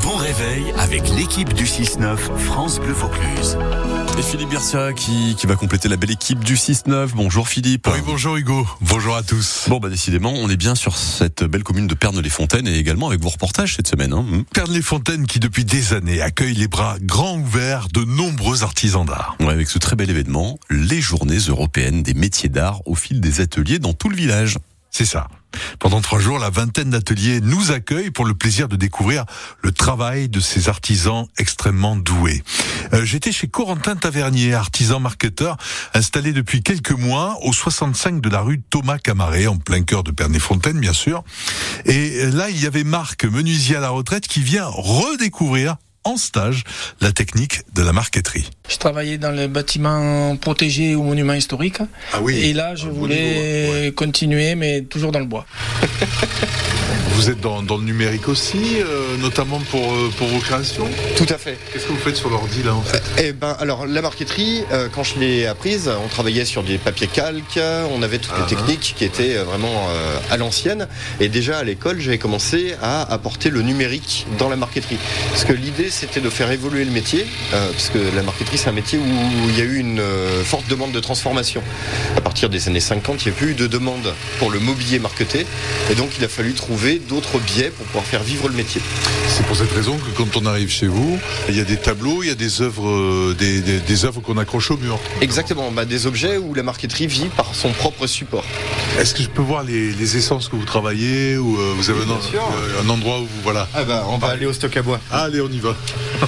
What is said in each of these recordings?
bon réveil avec l'équipe du 6-9 France Bleu Vaucluse. Et Philippe Bercia qui va compléter la belle équipe du 6-9. Bonjour Philippe. Oui, bonjour Hugo. Bonjour à tous. Bon, décidément, on est bien sur cette belle commune de Pernes-les-Fontaines et également avec vos reportages cette semaine. Pernes-les-Fontaines qui depuis des années accueille les bras grands ouverts de nombreux artisans d'art. Ouais, avec ce très bel événement, les journées européennes des métiers d'art au fil des ateliers dans tout le village. C'est ça. Pendant 3 jours, la vingtaine d'ateliers nous accueillent pour le plaisir de découvrir le travail de ces artisans extrêmement doués. J'étais chez Corentin Tavernier, artisan marketeur, installé depuis quelques mois au 65 de la rue Thomas Camaret, en plein cœur de Pernes-les-Fontaines, bien sûr. Et là, il y avait Marc, menuisier à la retraite, qui vient redécouvrir en stage la technique de la marqueterie. Je travaillais dans les bâtiments protégés ou monuments historiques. Ah oui. Et là, je voulais continuer, mais toujours dans le bois. Vous êtes dans le numérique aussi, notamment pour vos créations ? Tout à fait. Qu'est-ce que vous faites sur l'ordi là en fait ? Alors la marqueterie, quand je l'ai apprise, on travaillait sur des papiers calques, on avait toutes les techniques qui étaient vraiment à l'ancienne. Et déjà à l'école, j'avais commencé à apporter le numérique dans la marqueterie. Parce que l'idée, c'était de faire évoluer le métier, parce que la marqueterie, c'est un métier où il y a eu une forte demande de transformation. À partir des années 50, il n'y a plus eu de demande pour le mobilier marqueté. Et donc, il a fallu trouver d'autres biais pour pouvoir faire vivre le métier. C'est pour cette raison que quand on arrive chez vous, il y a des tableaux, il y a des œuvres, des œuvres qu'on accroche au mur. Exactement, des objets où la marqueterie vit par son propre support. Est-ce que je peux voir les essences que vous travaillez ou vous avez un endroit où vous voilà. On va aller au stock à bois. Allez, on y va.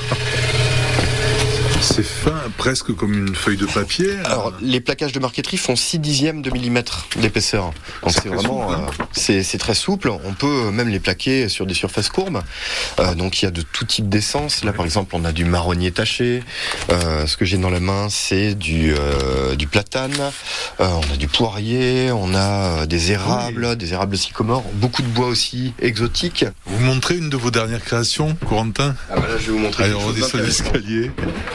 C'est fin, presque comme une feuille de papier. Alors, les plaquages de marqueterie font 6/10 de millimètre d'épaisseur. Donc c'est vraiment, c'est très souple. On peut même les plaquer sur des surfaces courbes. Donc il y a de tout type d'essence. Là, par exemple, on a du marronnier taché. Ce que j'ai dans la main, c'est du platane. On a du poirier. On a des érables sycomores. Beaucoup de bois aussi exotiques. Vous montrez une de vos dernières créations, Corentin ? Là, je vais vous montrer. Allez, on redescend l'escalier.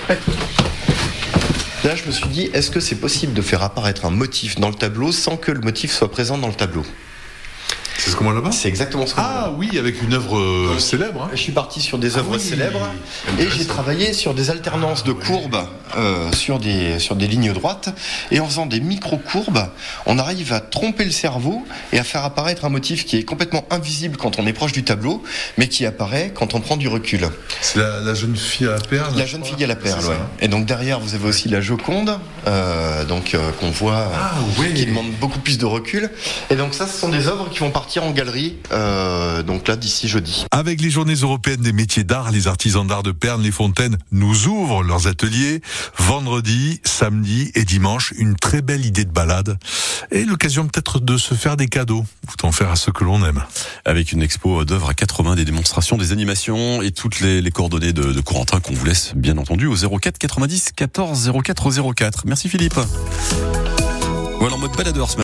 Là, je me suis dit, est-ce que c'est possible de faire apparaître un motif dans le tableau sans que le motif soit présent dans le tableau ? C'est ce qu'on voit là-bas ? C'est exactement ce qu'on voit là-bas. Oui, avec une œuvre célèbre. Je suis parti sur des œuvres célèbres et j'ai travaillé sur des alternances de courbes sur des lignes droites. Et en faisant des micro-courbes, on arrive à tromper le cerveau et à faire apparaître un motif qui est complètement invisible quand on est proche du tableau, mais qui apparaît quand on prend du recul. C'est la jeune fille à la perle. La jeune fille à la perle, ouais. Et donc derrière, vous avez aussi la Joconde, qu'on voit, qui demande beaucoup plus de recul. Et donc ça, ce sont des œuvres qui vont partir en galerie, donc là d'ici jeudi. Avec les Journées européennes des métiers d'art, les artisans d'art de Pernes-les-Fontaines nous ouvrent leurs ateliers vendredi, samedi et dimanche. Une très belle idée de balade et l'occasion peut-être de se faire des cadeaux ou d'en faire à ceux que l'on aime. Avec une expo d'œuvres à 80, des démonstrations, des animations et toutes les coordonnées de Corentin qu'on vous laisse bien entendu au 04 90 14 04 04. Merci Philippe. Voilà en mode baladeur ce matin.